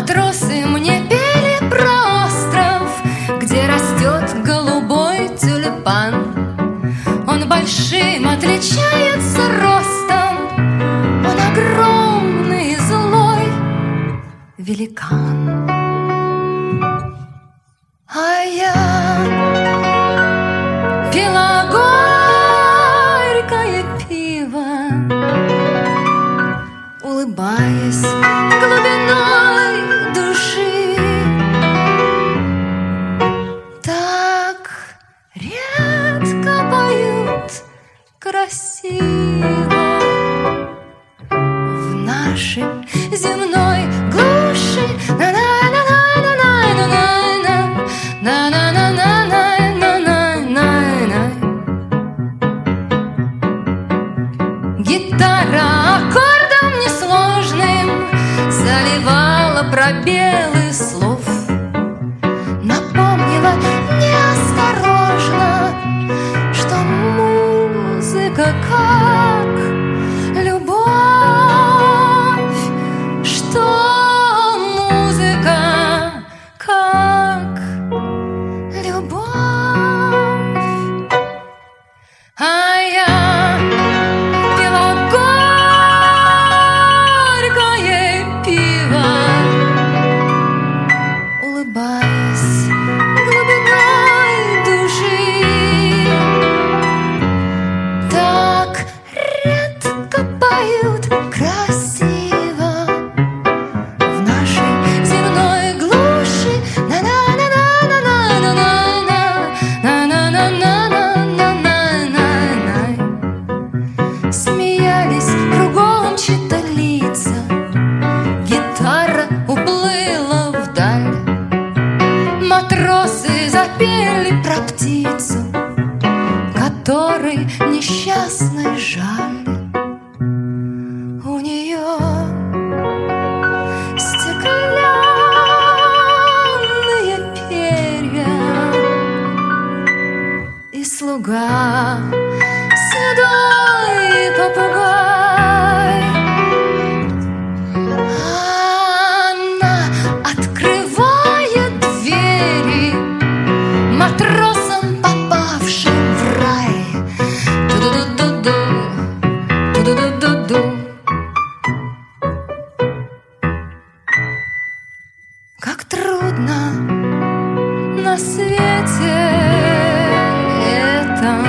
Матросы мне пели про остров, где растет голубой тюльпан. Он большим отличается ростом, он огромный и злой великан. А я пила горькое пиво, улыбаясь глубиной души. Так редко поют красиво в нашей земной глуши. Гитара аккордом несложным заливала пробелы слов, напомнила неосторожно, что музыка как любовь, что музыка как любовь. А я пила горькое пиво, улыбаясь глубиной души. Так редко поют красиво в нашей земной глуши. Смеялись кругом чьи-то лица, гитара уплыла вдаль. Матросы запели про птицу, которой несчастной жаль. У нее стеклянные перья, и слуга седой попугай. Она открывает двери матросам, попавшим в рай. Ту-ду-ду-ду-ду, ту-ду-ду-ду-ду. Как трудно на свете этом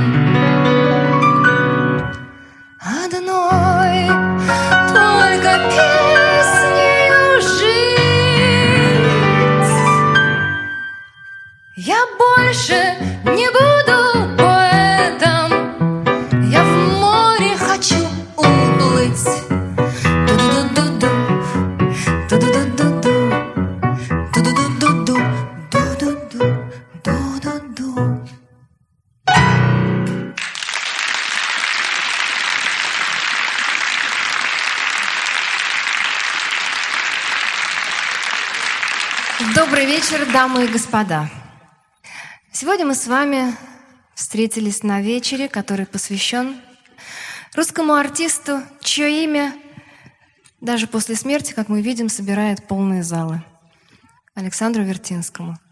одной только песнею жить. Я больше не буду поэтом, я в море хочу уплыть. Ту-ду-ду-ду-ду, ту-ду-ду-ду-ду, ту-ду-ду-ду-ду, ду-ду-ду-ду-ду-ду. Добрый вечер, дамы и господа. Сегодня мы с вами встретились на вечере, который посвящен русскому артисту, чье имя даже после смерти, как мы видим, собирает полные залы. Александру Вертинскому.